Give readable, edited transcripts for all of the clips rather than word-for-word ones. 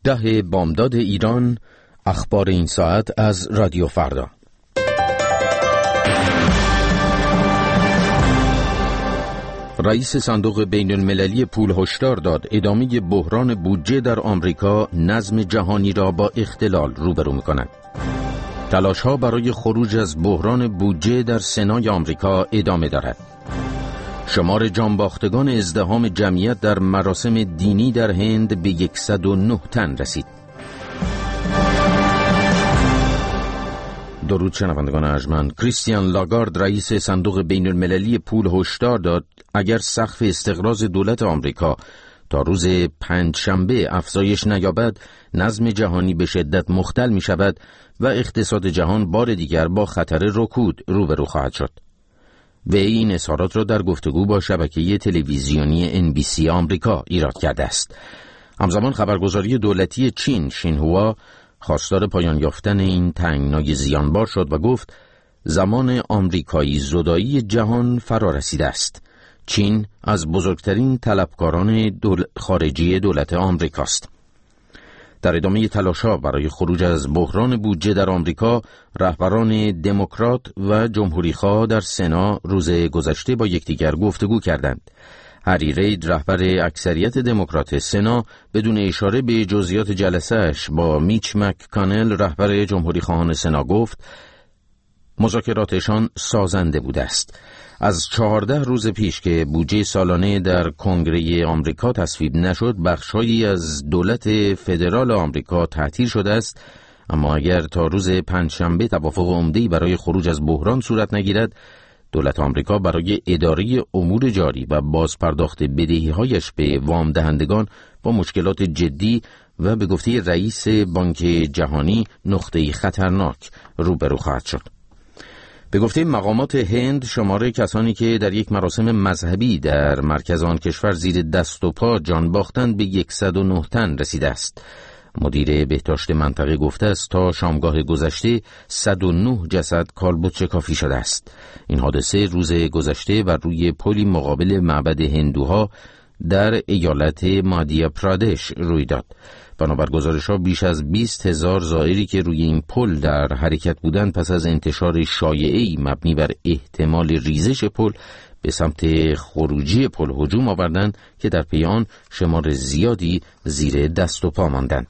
10 بامداد ایران. اخبار این ساعت از رادیو فردا. رئیس صندوق بین المللی پول هشدار داد ادامه بحران بودجه در آمریکا نظم جهانی را با اختلال روبرو می‌کند. تلاش‌ها برای خروج از بحران بودجه در سنای آمریکا ادامه دارد. شمار جانباختگان ازدحام جمعیت در مراسم دینی در هند به 109 تن رسید. درود شنوندگان ارجمند. کریستیان لاگارد رئیس صندوق بین المللی پول هشدار داد اگر سقف استقراض دولت آمریکا تا روز پنجشنبه افزایش نیابد، نظم جهانی به شدت مختل می شود و اقتصاد جهان بار دیگر با خطر رکود روبرو خواهد شد. و این اظهارات را در گفتگو با شبکه تلویزیونی NBC آمریکا ایراد کرده است. همزمان خبرگزاری دولتی چین شینهوا خواستار پایان یافتن این تنگنای زیانبار شد و گفت زمان آمریکایی زدایی جهان فرا رسیده است. چین از بزرگترین طلبکاران خارجی دولت آمریکاست. در ادامه تلاش‌ها برای خروج از بحران بودجه در آمریکا، رهبران دموکرات و جمهوری‌خواه در سنا روز گذشته با یکدیگر گفتگو کردند. هری رید رهبر اکثریت دموکرات سنا بدون اشاره به جزئیات جلسه‌اش با میچ مک‌کانل رهبر جمهوری‌خواهان سنا گفت مذاکراتشان سازنده بوده است. از 14 روز پیش که بودجه سالانه در کنگره آمریکا تصویب نشد، بخش‌هایی از دولت فدرال آمریکا تعطیل شده است، اما اگر تا روز پنجشنبه توافق عمده‌ای برای خروج از بحران صورت نگیرد، دولت آمریکا برای اداره امور جاری و بازپرداخت بدهی‌هایش به وام دهندگان با مشکلات جدی و به گفته رئیس بانک جهانی نقطه‌ای خطرناک روبرو خواهد شد. به گفته مقامات هند، شمار کسانی که در یک مراسم مذهبی در مرکز آن کشور زیر دست و پا جان باختند به 109 تن رسیده است. مدیر بهداشت منطقه گفته است تا شامگاه گذشته 109 جسد کالبد شکافی شده است. این حادثه روز گذشته و روی پلی مقابل معبد هندوها در ایالت مادیا پرادش روی داد. بنابر گزارش‌ها بیش از 20,000 زائری که روی این پل در حرکت بودند پس از انتشار شایعه‌ای مبنی بر احتمال ریزش پل به سمت خروجی پل هجوم آوردند که در پی آن شمار زیادی زیر دست و پا ماندند.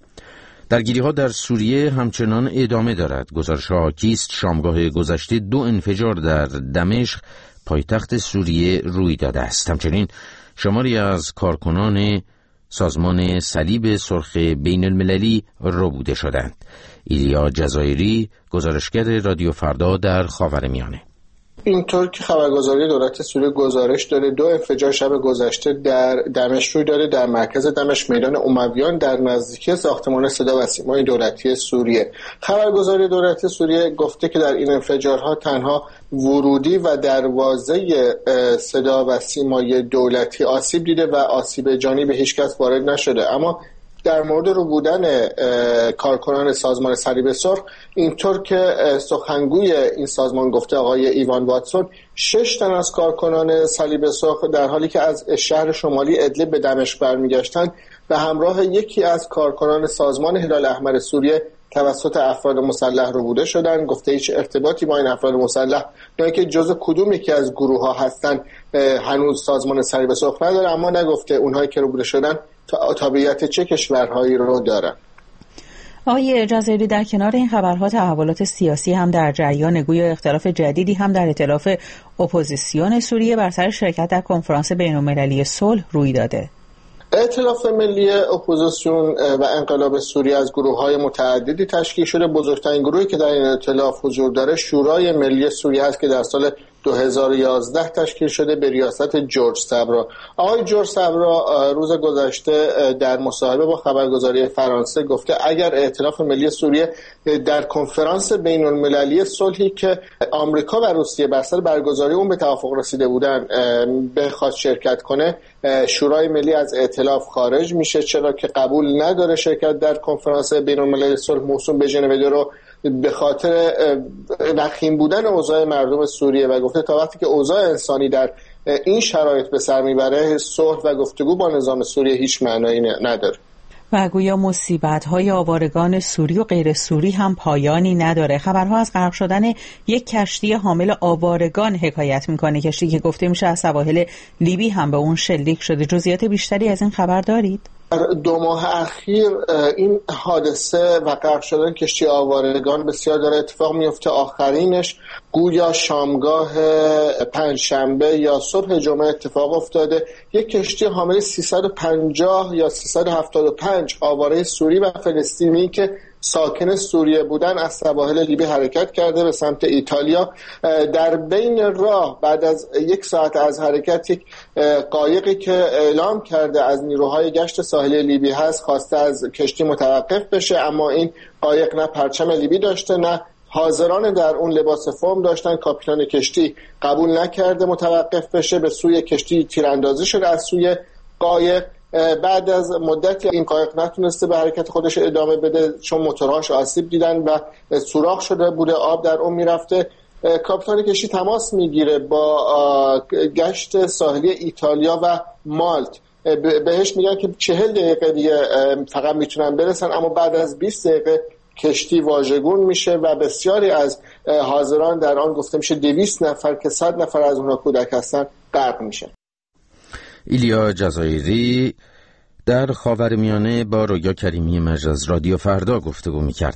درگیری‌ها در سوریه همچنان ادامه دارد. گزارش‌ها حاکی است شامگاه گذشته 2 انفجار در دمشق پایتخت سوریه روی داده است. همچنین شماری از کارکنان سازمان صلیب سرخ بین المللی ربوده شدند. ایلیا جزایری، گزارشگر رادیو فردا در خاورمیانه. اینطور که خبرگزاری دولت سوریه گزارش داره 2 انفجار شب گذشته در دمشق روی داده، در مرکز دمشق میدان امویان در نزدیکی ساختمان صدا و سیمای دولتی سوریه. خبرگزاری دولت سوریه گفته که در این انفجارها تنها ورودی و دروازه صدا و سیمای دولتی آسیب دیده و آسیب جانی به هیچ کس وارد نشده. اما در مورد رو بودن کارکنان سازمان صلیب سرخ، اینطور که سخنگوی این سازمان گفته آقای ایوان واتسون، 6 تن از کارکنان صلیب سرخ در حالی که از شهر شمالی ادلب به دمشق برمیگشتند به همراه یکی از کارکنان سازمان هلال احمر سوریه توسط افراد مسلح ربوده شدند. گفته هیچ ارتباطی با این افراد مسلح نه که جزء کدوم یکی از گروه ها هستند هنوز سازمان صلیب سرخ نداره، اما نگفته اونهایی که ربوده شدن تابعیت چه کشورهایی رو دارن. آقای جزایری، در کنار این خبرها تحولات سیاسی هم در جریان، گویا اختلاف جدیدی هم در ائتلاف اپوزیسیون سوریه بر سر شرکت در کنفرانس بین‌المللی صلح روی داده. ائتلاف ملی اپوزیسیون و انقلاب سوریه از گروه‌های متعددی تشکیل شده. بزرگترین گروهی که در این ائتلاف حضور داره شورای ملی سوریه است که در سال 2011 تشکیل شده به ریاست جورج سبرا. آقای جورج سبرا روز گذشته در مصاحبه با خبرگزاری فرانسه گفته اگر ائتلاف ملی سوریه در کنفرانس بین المللی صلحی که آمریکا و روسیه بر سر برگزاری اون به توافق رسیده بودن بخواد شرکت کنه، شورای ملی از ائتلاف خارج میشه، چرا که قبول نداره شرکت در کنفرانس بین المللی صلح موسوم به ژنو رو به خاطر وخیم بودن اوضاع مردم سوریه و گفته تا وقتی که اوضاع انسانی در این شرایط به سر میبره صلح و گفتگو با نظام سوریه هیچ معنایی نداره. و گویا مصیبت‌های آوارگان سوری و غیر سوری هم پایانی نداره. خبرها از غرق شدن یک کشتی حامل آوارگان حکایت میکنه، کشتی که گفته میشه از سواحل لیبی هم به اون شلیک شده. جزئیات بیشتری از این خبر دارید؟ 2 ماه اخیر این حادثه و غرق شدن کشتی آوارگان بسیار داره اتفاق میفته. آخرینش گویا شامگاه پنجشنبه یا صبح جمعه اتفاق افتاده. یک کشتی حامل 350 یا 375 آواره سوری و فلسطینی که ساکن سوریه بودن از سواحل لیبی حرکت کرده به سمت ایتالیا. در بین راه بعد از 1 ساعت از حرکت یک قایقی که اعلام کرده از نیروهای گشت ساحلی لیبی هست خواسته از کشتی متوقف بشه، اما این قایق نه پرچم لیبی داشته نه حاضران در اون لباس فرم داشتن. کاپیتان کشتی قبول نکرده متوقف بشه، به سوی کشتی تیراندازی شده از سوی قایق. بعد از مدتی این قایق نتونسته به حرکت خودش ادامه بده چون موتورهاش آسیب دیدن و سوراخ شده بوده، آب در اون میرفته. کاپیتان کشتی تماس میگیره با گشت ساحلی ایتالیا و مالت، بهش میگن که 40 دقیقه دیگه فقط میتونن برسن، اما بعد از 20 دقیقه کشتی واژگون میشه و بسیاری از حاضران در آن گفته میشه 200 نفر که 100 نفر از اونها کودک هستن غرق میشه. ایلیا جزایری در خاورمیانه با رویا کریمی مجلس رادیو فردا گفتگو میکرد.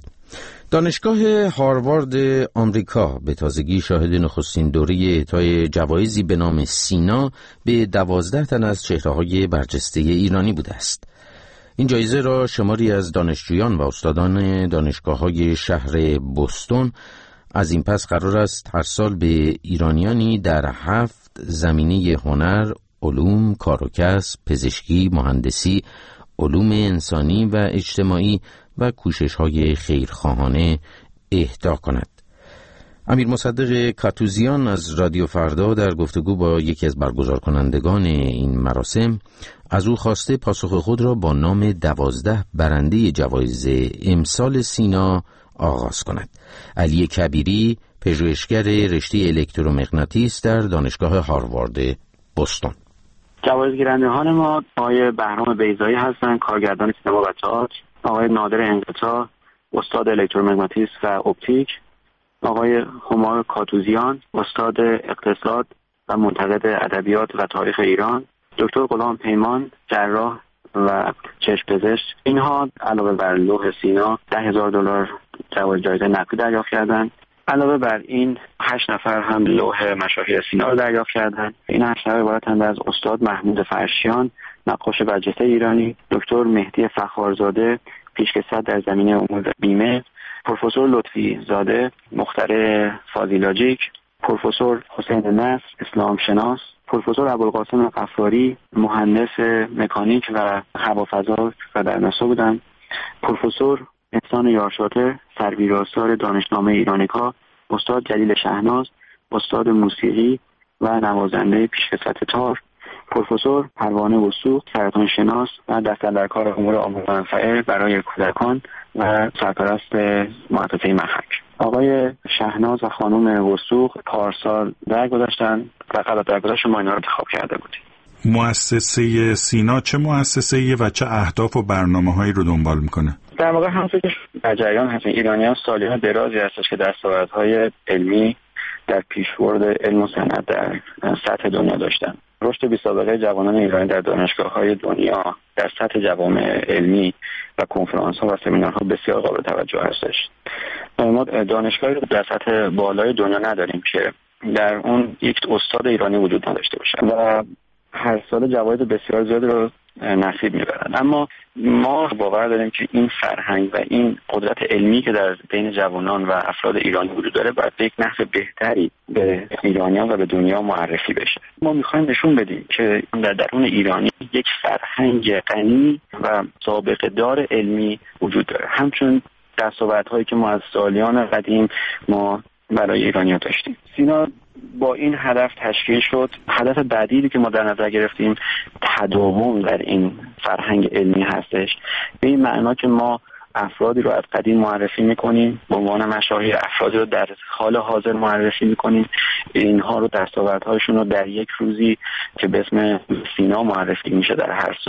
دانشگاه هاروارد آمریکا به تازگی شاهد نخستین دوره اعطای جوایزی به نام سینا به 12 تن از چهره‌های برجسته ایرانی بوده است. این جایزه را شماری از دانشجویان و استادان دانشگاه‌های شهر بوستون از این پس قرار است هر سال به ایرانیانی در 7 زمینه هنر، علوم، کار و کسب، پزشکی، مهندسی، علوم انسانی و اجتماعی و کوشش‌های خیرخواهانه اهدا کند. امیر مصدق کاتوزیان از رادیو فردا در گفتگو با یکی از برگزار کنندگان این مراسم از او خواسته پاسخ خود را با نام 12 برنده جوایز امسال سینا آغاز کند. علی کبیری، پژوهشگر رشته الکترومغناطیس در دانشگاه هاروارد بوستون. جوایزگیرندگان ما آقای بهرام بیضایی هستند، کارگردان سینما و تئاتر، آقای نادر انقطاع، استاد الکترومغناطیس و اپتیک، آقای همار کاتوزیان، استاد اقتصاد و منتقد ادبیات و تاریخ ایران، دکتر غلام پیمان، جراح و چشم پزشک. اینها علاوه بر لوح سینا $10,000 جایزه نقدی دریافت کردند. علاوه بر این 8 نفر هم لوح مشاهیر سینا رو دریافت کردند. این 8 نفر عبارتند از استاد محمود فرشیان، نقاش برجسته ایرانی، دکتر مهدی فخارزاده، پیشکسوت در زمینه امور بیمه، پروفسور لطفی زاده، مخترع فازیلاجیک، پروفسور حسین نصر، اسلام شناس، پروفسور ابوالقاسم غفاری، مهندس مکانیک و هوافضا و در ناسا بودند، پروفسور احسان یارشاتر، سرویراستار دانشنامه ایرانیکا، استاد جلیل شهناز، استاد موسیقی و نوازنده پیشکسوت تار، پروفسور پروانه وثوق، سرطان شناس و دست‌اندرکار امور عامه منفعه برای کودکان و سرپرست مؤسسه محک. آقای شهناز و خانم وثوق پارسال درگذشتن و قبل درگذشت ما اینا رو انتخاب کرده بودیم. مؤسسه سینا چه مؤسسه‌ایه و چه اهداف و برنامه‌هایی رو دنبال میکنه؟ در واقع همونطور که در جریان هستیم، ایرانیان سالیان درازی هستش که دستاوردهای علمی در پیشبرد علم و صنعت در سطح دنیا داشتن. رشد بی‌سابقه جوانان ایرانی در دانشگاه‌های دنیا در سطح جوامع علمی و کنفرانس‌ها و سمینارها بسیار قابل توجه هستش. ما دانشگاهی در سطح بالای دنیا نداریم که در اون یک استاد ایرانی وجود نداشته باشه و هر سال جوایز بسیار زیادی رو نصیب میبرن. اما ما باور داریم که این فرهنگ و این قدرت علمی که در بین جوانان و افراد ایرانی وجود داره باید به یک نحو بهتری به ایرانیان و به دنیا معرفی بشه. ما میخوایم نشون بدیم که در درون ایرانی یک فرهنگ غنی و سابقه دار علمی وجود داره، همچون دستاوردهایی که ما از سالیان قدیم ما برای ایرانیان داشتیم. سینا با این هدف تشکیل شد. هدف بعدی که ما در نظر گرفتیم تداوم در این فرهنگ علمی هستش، به این معنا که ما افرادی رو از قدیم معرفی میکنیم به عنوان مشاهیر، افرادی رو در حال حاضر معرفی میکنیم، اینها رو دستاوردهاشون رو در یک روزی که به اسم سینا معرفی میشه در هر سال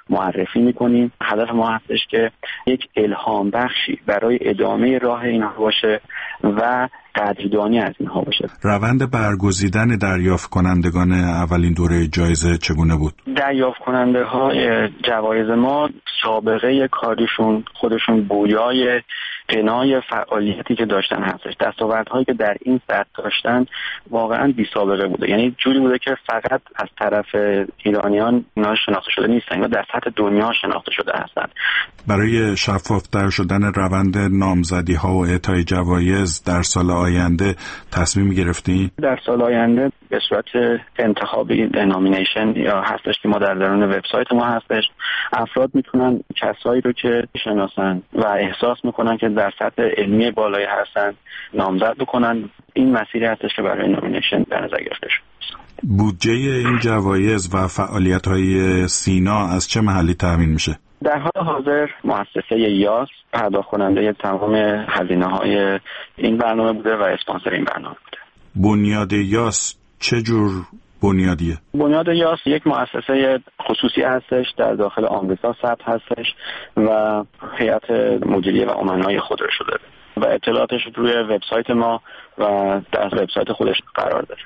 معرفی میکنیم. هدف ما هستش که یک الهام بخشی برای ادامه راه اینها باشه و قدردانی از اینها باشه. روند برگزیدن دریافت کنندگان اولین دوره جایزه چگونه بود؟ دریافت کننده های جوایز ما سابقه کاریشون خودشون بویای غنای فعالیتی که داشتن هستش. دستاوردهایی که در این سطح داشتن واقعا بی سابقه بوده. یعنی جوری بوده که فقط از طرف ایرانیان اینا شناخته شده نیستن، اینا در سطح دنیا شناخته شده هستن. برای شفافتر شدن روند نامزدی ها و اعطای جوایز در سال آینده تصمیم گرفتین؟ در سال آینده به صورت انتخابی نامینیشن یا هستش که ما در درون وبسایت ما هستش، افراد میتونن کسایی رو که شناسن و احساس میکنن که در سطح علمی بالایی هستن نامزد بکنن. این مسیری هستش که برای نامینیشن در نظر گرفته شده. بودجه این جوایز و فعالیت‌های سینا از چه محلی تامین میشه؟ در حال حاضر مؤسسه یاس پرداخت کننده تمام هزینه‌های این برنامه بوده و اسپانسر این برنامه بوده. بنیاد یاس چه جور بنیادیه؟ بنیاد یاس یک مؤسسه خصوصی هستش، در داخل آمریکا ثبت هستش و هیئت مدیریه و امنای خود رو شده و اطلاعاتش روی وبسایت ما و در وبسایت خودش قرار داره.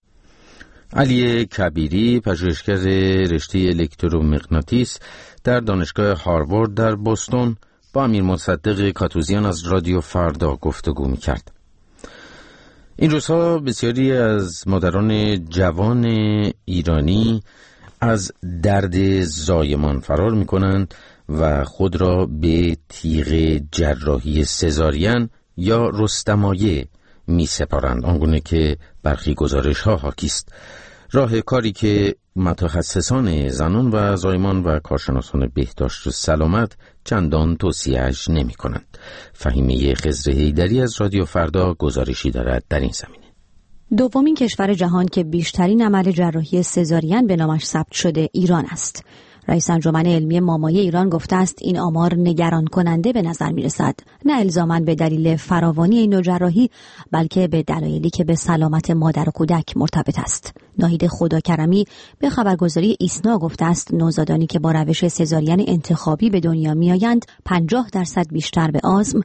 علی کبیری، پژوهشگر رشته الکترومغناطیس در دانشگاه هاروارد در بوستون، با امیر مصدق کاتوزیان از رادیو فردا گفتگو می‌کرد. این روزها بسیاری از مادران جوان ایرانی از درد زایمان فرار می‌کنند و خود را به تیغ جراحی سزارین یا رستمایه می‌سپارند، آنگونه که برخی گزارش‌ها حاکی است. راه کاری که متخصصان زنان و زایمان و کارشناسان بهداشت و سلامت چندان توصیه‌اش نمی‌کنند. فهیمه خضر حیدری از رادیو فردا گزارشی دارد در این زمینه. دومین کشور جهان که بیشترین عمل جراحی سزارین به نامش ثبت شده ایران است. رئیس انجمن علمی مامایی ایران گفته است این آمار نگران کننده به نظر می رسد، نه الزاماً به دلیل فراوانی این نوع جراحی، بلکه به دلایلی که به سلامت مادر و کودک مرتبط است. ناهید خداکرمی به خبرگزاری ایسنا گفته است نوزادانی که با روش سزارین انتخابی به دنیا می آیند 50% بیشتر به آسم،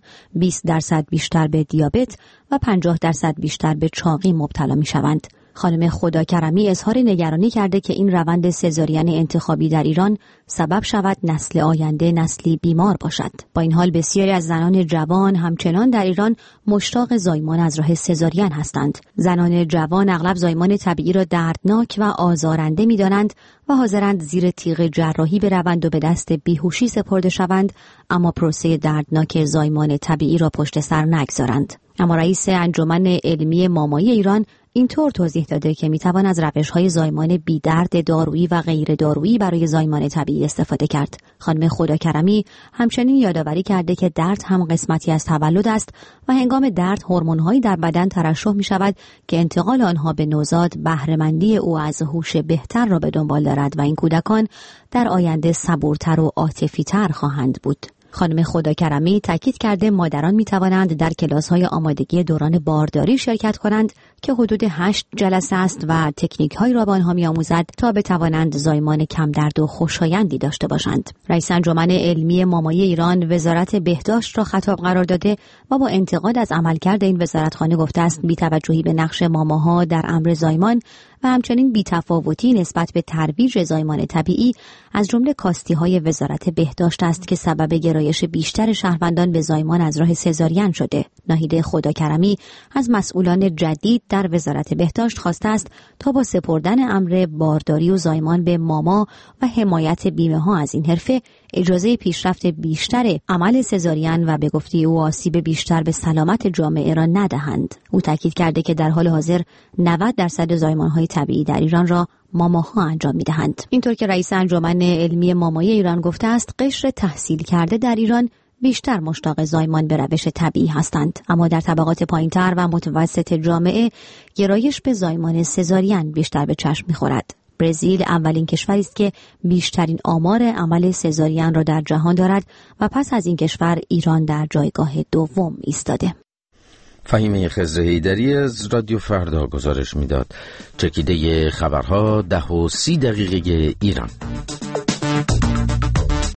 20% بیشتر به دیابت و 50% بیشتر به چاقی مبتلا می شوند. خانم خداکرمی اظهار نگرانی کرده که این روند سزارین انتخابی در ایران سبب شود نسل آینده نسلی بیمار باشد. با این حال بسیاری از زنان جوان همچنان در ایران مشتاق زایمان از راه سزارین هستند. زنان جوان اغلب زایمان طبیعی را دردناک و آزارنده می‌دانند و حاضرند زیر تیغ جراحی بروند و به دست بیهوشی سپرده شوند، اما پروسه دردناک زایمان طبیعی را پشت سر نگذارند. اما رئیس انجمن علمی مامایی ایران اینطور توضیح داده که میتوان از روش‌های زایمان بی درد دارویی و غیر دارویی برای زایمان طبیعی استفاده کرد. خانم خداکرمی همچنین یادآوری کرده که درد هم قسمتی از تولد است و هنگام درد هورمون‌هایی در بدن ترشح می‌شود که انتقال آنها به نوزاد بهره‌مندی او از هوش بهتر را به دنبال دارد و این کودکان در آینده صبورتر و عاطفی‌تر خواهند بود. خانم خداکرمی تاکید کرده مادران می توانند در کلاس‌های آمادگی دوران بارداری شرکت کنند که حدود 8 جلسه است و تکنیک‌هایی را به آنها می‌آموزد تا بتوانند زایمان کم درد و خوشایندی داشته باشند. رئیس انجمن علمی مامایی ایران وزارت بهداشت را خطاب قرار داده و با انتقاد از عملکرد این وزارتخانه گفته است بی‌توجهی به نقش ماماها در امر زایمان و همچنین بی‌تفاوتی نسبت به ترویج زایمان طبیعی از جمله کاستی‌های وزارت بهداشت است که سبب گرایش بیشتر شهروندان به زایمان از راه سزارین شده. ناهید خداکرمی از مسئولان جدید در وزارت بهداشت خواسته است تا با سپردن امر بارداری و زایمان به ماما و حمایت بیمه‌ها از این حرفه اجازه پیشرفت بیشتر عمل سزارین و به گفته او آسیب بیشتر به سلامت جامعه را ندهند. او تاکید کرده که در حال حاضر 90% زایمان‌های طبیعی در ایران را ماماها انجام می‌دهند. اینطور که رئیس انجمن علمی مامایی ایران گفته است قشر تحصیل کرده در ایران بیشتر مشتاق زایمان به روش طبیعی هستند، اما در طبقات پایین‌تر و متوسط جامعه گرایش به زایمان سزارین بیشتر به چشم می‌خورد. برزیل اولین کشوری است که بیشترین آمار عمل سزارین را در جهان دارد و پس از این کشور ایران در جایگاه دوم ایستاده. فهیمه خضر حیدری از رادیو فردا گزارش میداد. چکیده خبرها 10:30 ایران.